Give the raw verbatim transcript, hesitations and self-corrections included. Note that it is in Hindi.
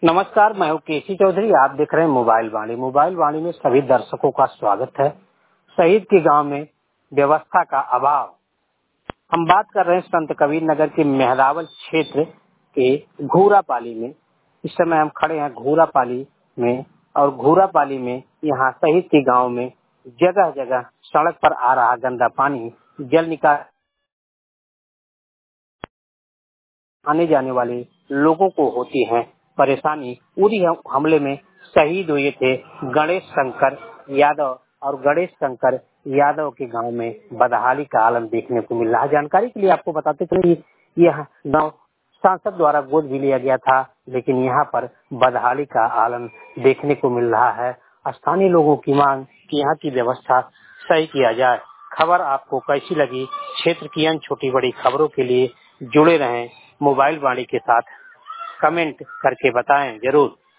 नमस्कार, मैं हूँ केसी चौधरी। आप देख रहे हैं मोबाइल वाणी। मोबाइल वाणी में सभी दर्शकों का स्वागत है। शहीद के गांव में व्यवस्था का अभाव। हम बात कर रहे हैं संत कबीर नगर के मेहरावल क्षेत्र के घूरापाली में। इस समय हम खड़े हैं घूरापाली में, और घूरापाली में यहाँ शहीद के गांव में जगह जगह सड़क पर आ रहा गंदा पानी, जल निकास आने जाने वाले लोगों को होती है परेशानी। उरी हमले में शहीद हुए थे गणेश शंकर यादव, और गणेश शंकर यादव के गांव में बदहाली का आलम देखने को मिल रहा है। जानकारी के लिए आपको बताते चले, यह गांव सांसद द्वारा गोद भी लिया गया था, लेकिन यहाँ पर बदहाली का आलम देखने को मिल रहा है। स्थानीय लोगों की मांग कि यहाँ की व्यवस्था सही किया जाए। खबर आपको कैसी लगी? क्षेत्र की अन्य छोटी बड़ी खबरों के लिए जुड़े रहें मोबाइल वाणी के साथ। कमेंट करके बताएं जरूर।